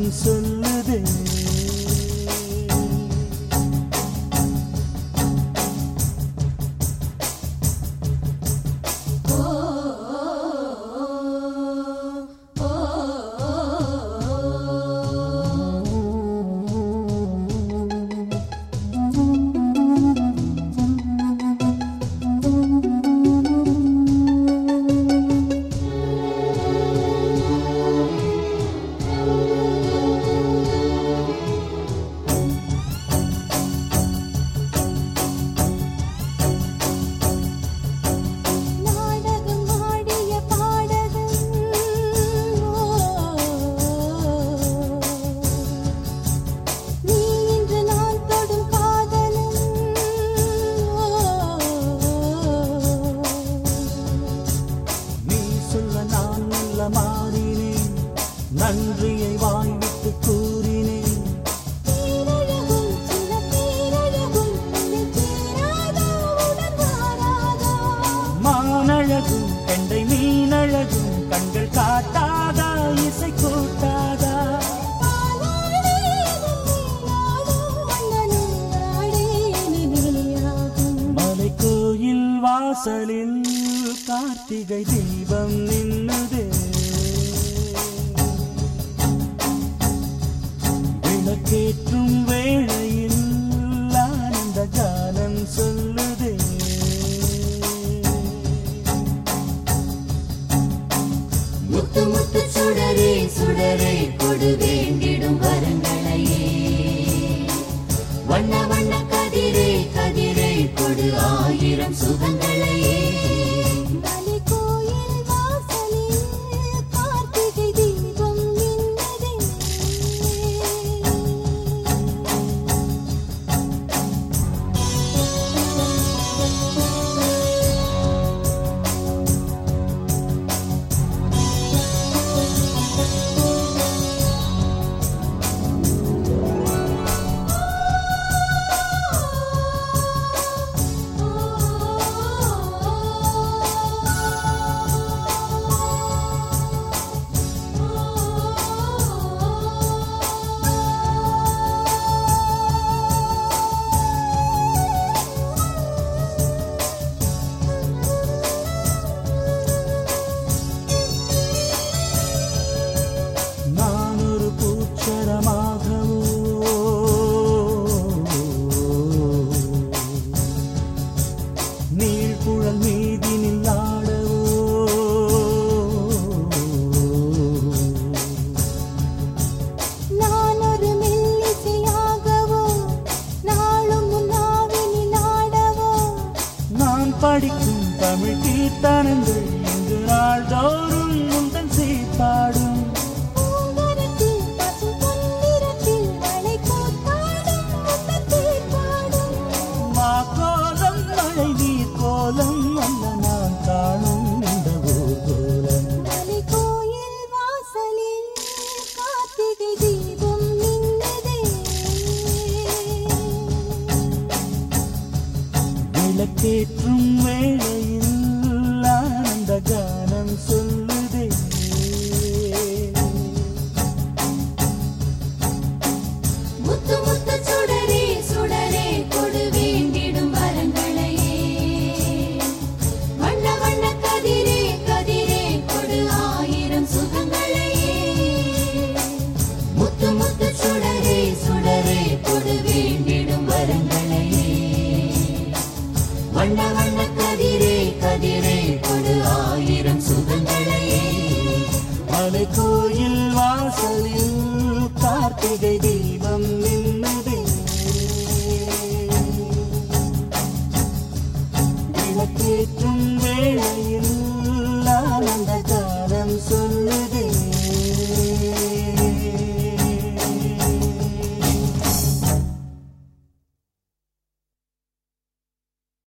கானம் சொல்லுதே. மாறினேன், நன்றியை வாய்விட்டு கூறினேன். மானழகும் கெண்டை மீனழகும் கண்கள் காட்டாதா, இசை கூட்டாதா? மலை கோயில் வாசலில் கார்த்திகை தீபம் நின்னுதே. விளக்கேற்றும் வேளையில் ஆனந்த கானம் சொல்லுதே. முத்து முத்து சுடரே சுடரே கொடு வேண்டிடும் வரங்களையே. வண்ண வண்ண கதிரே கதிரே கொடு ஆயிரம் சுகங்களையே. நீழ்குழல் மீதினில் ஆடவோ, நான் ஒரு மெல்லிசையாகவோ, நாளும் நாவினில் ஆடவோ. நான் படிக்கும் தமிழ் கீர்த்தனங்கள் இங்கு நாள்தோறும் முந்தன் சீர்பாடும். மாக்கோலம் மழை நீர் கோலம் அல்ல நான் காணும் இந்த ஊர்கோலம். மலை கோயில் வாசலில் கார்த்திகை தீபம் நின்னதே. விளக்கேற்றும் வேளையில் ஆனந்த கானம் சொல்லுதே. முத்து முத்து சுடரே சுடரே கொடு வேண்டிடும் வரங்களையே. வண்ண வண்ண கதிரே கதிரே கொடு ஆயிரம் சுகங்களையே. முத்து முத்து சுடரே சுடரே கொடு வேண்டிடும் வரங்களையே. வண்ண வண்ண கதிரே கதிரே கொடு ஆயிரம் சுகங்களையே. மலை கோயில் வாசலில் கார்த்திகை தீபம் நின்னதே. விளக்கேற்றும் வேளையில் ஆனந்த